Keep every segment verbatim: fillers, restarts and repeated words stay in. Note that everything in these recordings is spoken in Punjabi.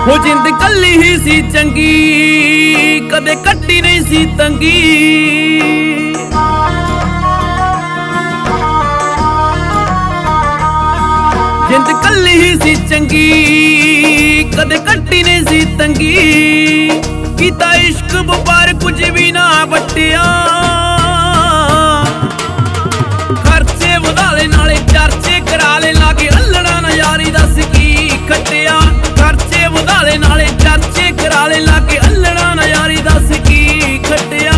ਹੋ ਜਿੰਦ ਕੱਲੀ ਹੀ ਸੀ ਚੰਗੀ, ਕਦੇ ਕੱਟੀ ਨਹੀਂ ਸੀ ਤੰਗੀ। ਜਿੰਦ ਕੱਲੀ ਹੀ ਸੀ ਚੰਗੀ, ਕਦੇ ਕੱਟੀ ਨਹੀਂ ਸੀ ਤੰਗੀ। ਕੀਤਾ ਇਸ਼ਕ ਵਪਾਰ ਕੁਝ ਵੀ ਨਾ ਵਟਿਆ, ਖਰਚੇ ਵਧਾਲੇ ਨਾਲੇ ਚਰਚੇ ਕਰਾ ਲੈ, ਲਾਗੇ ਹੱਲਣਾ ਨਾ ਯਾਰੀ ਦੱਸ ਕੀ ਖੱਟਿਆ। ਖਰਚੇ ਵਧਾਲੇ ਨਾਲੇ ਚਰਚੇ ਕਰਾ ਲੈ, ਲਾਗੇ ਹੱਲਣਾ ਨਾ ਯਾਰੀ ਦੱਸ ਕੀ ਖੱਟਿਆ।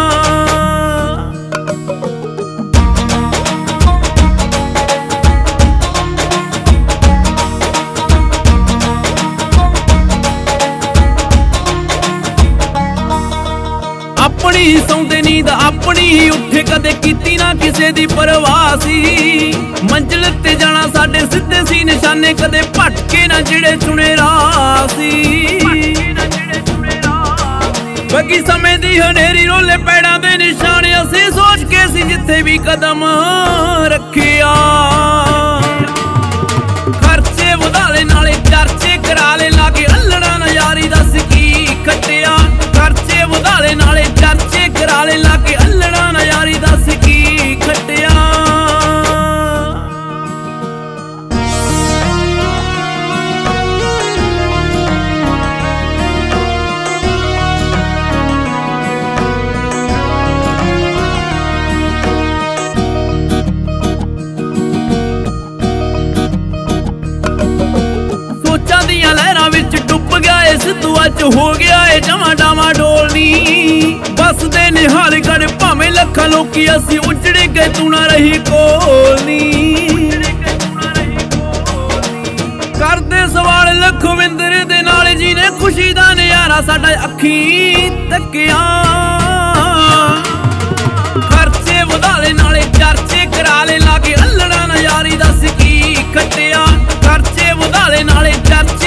ਆਪਣੀ ਸੌਂਦੇ ਨੀਂਦ ਆਪਣੀ ਹੀ ਉੱਠੇ, ਕਦੇ ਕੀਤੀ ਨਾ ਕਿਸੇ ਦੀ ਪਰਵਾਹ ਸੀ। ਮੰਜ਼ਿਲ ਤੇ ਜਾਣਾ ਸਾਡੇ ਸਿੱਧੇ ਸੀ ਨਿਸ਼ਾਨੇ, ਕਦੇ ਭਟਕੇ ਨਾ ਜਿਹੜੇ ਚੁਣੇ ਰਾਹ ਸੀ। ਬੱਗੀ ਸਮੇਂ ਦੀ ਹਨੇਰੀ ਰੋਲੇ ਪੈੜਾਂ ਦੇ ਨਿਸ਼ਾਨ, ਅਸੀਂ ਸੋਚ ਕੇ ਸੀ ਜਿੱਥੇ ਵੀ ਕਦਮ ਰੱਖਿਆ। ਖਰਚੇ ਵਧਾਲੇ ਨਾਲੇ ਚਰਚੇ ਕਰਾ ਲੈ, ਲਾਗੇ ਹੱਲਣਾ ਨਾ ਯਾਰੀ ਦੱਸ ਕੀ ਖੱਟਿਆ। ਖਰਚੇ ਵਧਾਲੇ ਨਾਲੇ ਚਰਚੇ ਕਰਾ ਲੈ, ਲਾਗੇ ਹੱਲਣਾ ਨਾ ਯਾਰੀ ਦੱਸ ਕੀ ਖੱਟਿਆ। ਸੋਚਾਂ ਦੀਆਂ ਲਹਿਰਾਂ ਵਿੱਚ ਡੁੱਬ ਗਿਆ ਏ ਸਿੱਧੂ, ਅੱਜ ਹੋ ਗਿਆ ਏ ਜਮਾਂ ਡਾਵਾਂ ਡੋਲਨੀ। ਬਸ ਦੇ ਨਿਹਾਲ ਕਰ ਭਾਵੇਂ ਲੱਖਾਂ ਲੋਕੀ, ਅਸੀਂ ਉਜੜ ਗਏ ਤੂੰ ਨਾ ਰਹੀ ਕੋਲ ਨੀ। ਕਰਦੇ ਸਵਾਲ ਲਖਵਿੰਦਰ ਦੇ ਨਾਲ, ਜਿਹਨੇ ਖੁਸ਼ੀ ਦਾ ਨਜ਼ਾਰਾ ਸਾਡਾ ਅੱਖੀਂ ਤੱਕਿਆ। ਖਰਚੇ ਵਧਾਲੇ ਨਾਲੇ ਚਰਚੇ ਕਰਾ ਲੈ, ਲਾਗੇ ਹੱਲਣਾ ਨਾ ਯਾਰੀ ਦੱਸ ਕੀ ਖੱਟਿਆ। ਖਰਚੇ ਵਧਾਲੇ ਨਾਲੇ ਚਰਚੇ